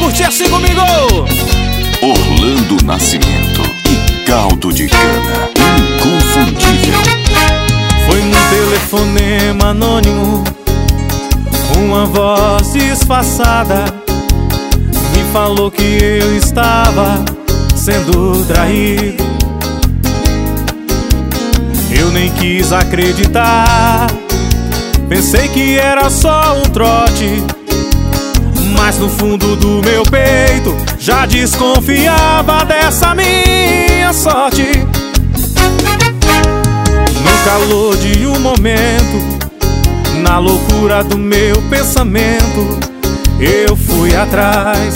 curte assim comigo. Orlando Nascimento e caldo de cana inconfundível. Foi num telefonema anônimo, uma voz disfarçada me falou que eu estava sendo traído. Eu nem quis acreditar, pensei que era só um trote, mas no fundo do meu peito já desconfiava dessa minha sorte. No calor de um momento, na loucura do meu pensamento, eu fui atrás,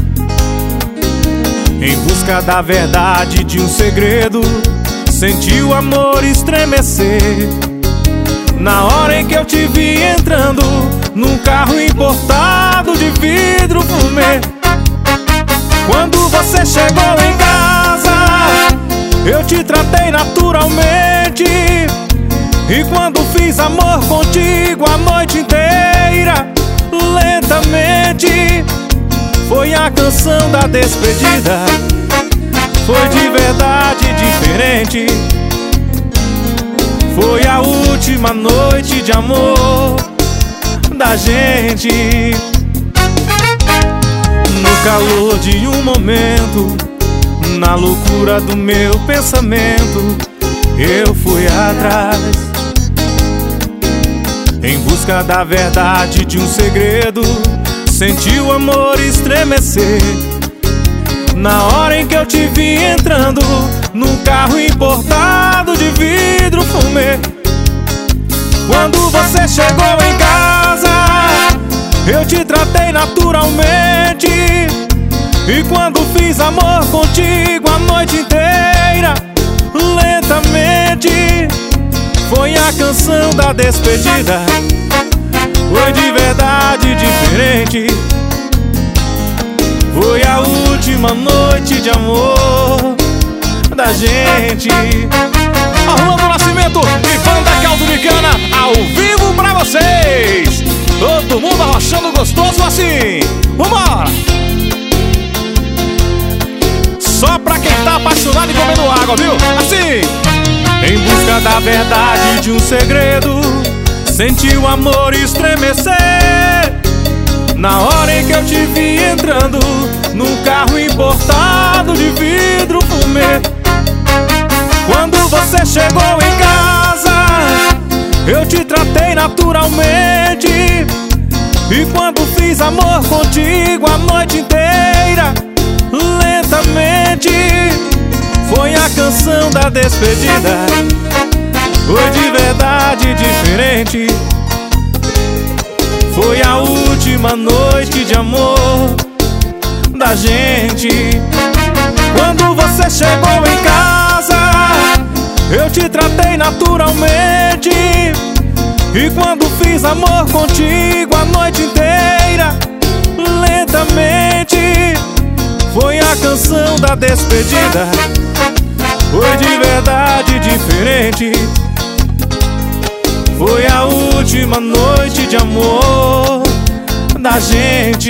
em busca da verdade de um segredo. Senti o amor estremecer na hora em que eu te vi entrando num carro importado de vidro fumê. Quando você chegou em casa, eu te tratei naturalmente, e quando fiz amor contigo a noite inteira, lentamente, foi a canção da despedida. Foi de verdade diferente. Foi a última noite de amor da gente. No calor de um momento, na loucura do meu pensamento, eu fui atrás, em busca da verdade de um segredo. Senti o amor estremecer na hora em que eu te vi entrando num carro importado de vidro fumê. Quando você chegou em casa, eu te tratei naturalmente, e quando fiz amor contigo a noite inteira, lentamente, foi a canção da despedida. Foi de verdade diferente. Foi a última noite de amor da gente. Orlando Nascimento e banda Caldo de Cana ao vivo pra vocês. Todo mundo arrochando gostoso assim. Vambora! Só pra quem tá apaixonado e comendo água, viu? Assim. Em busca da verdade de um segredo, senti o amor estremecer na hora em que eu te vi entrando num carro importado de vidro fumê. Quando você chegou em casa, eu te tratei naturalmente, e quando fiz amor contigo a noite inteira, lentamente, foi a canção da despedida. Foi de verdade diferente. Foi a última noite de amor da gente. Quando você chegou em casa, eu te tratei naturalmente, e quando fiz amor contigo a noite inteira, lentamente, foi a canção da despedida. Foi de verdade diferente. Foi a última noite de amor da gente.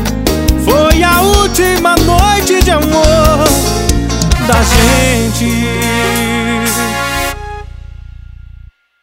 Foi a última noite de amor da gente.